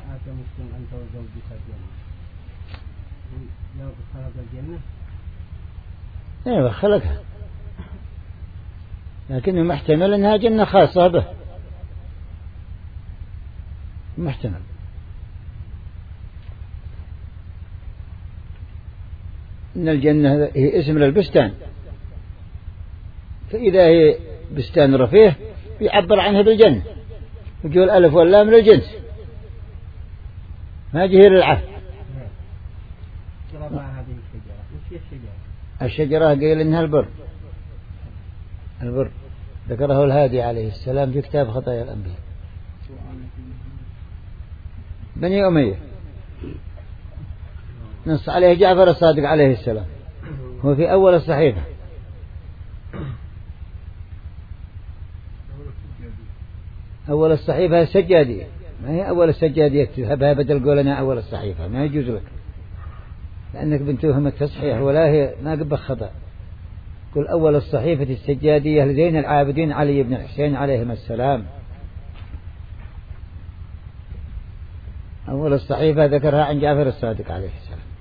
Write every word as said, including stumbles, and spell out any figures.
آتى مسلم أنت وزوجك الجنة لو خلق الجنة ايوه خلقها، لكنه محتمل انها جنة خاصة به، محتمل. ان الجنة هي اسم للبستان، فإذا هي بستان رفيه بيعبر عنها بالجنة، وجو الألف واللام للجنس ما جهير العهد. هذه الشجرة وش هي الشجرة؟ الشجرة قيل إنها البر، البر ذكره الهادي عليه السلام في كتاب خطايا الأنبياء. بني أمية نص عليه جعفر الصادق عليه السلام، هو في أول الصحيفة. أول الصحيفة السجادية، ما هي أول السجادية تذهبها بدل قولنا أول الصحيفة، ما يجوز لك لأنك بنتوهم التصحيح ولا هي ما قبل خطأ. قل أول الصحيفة السجادية لزين العابدين علي بن الحسين عليهم السلام. أول الصحيفة ذكرها عن جعفر الصادق عليه السلام.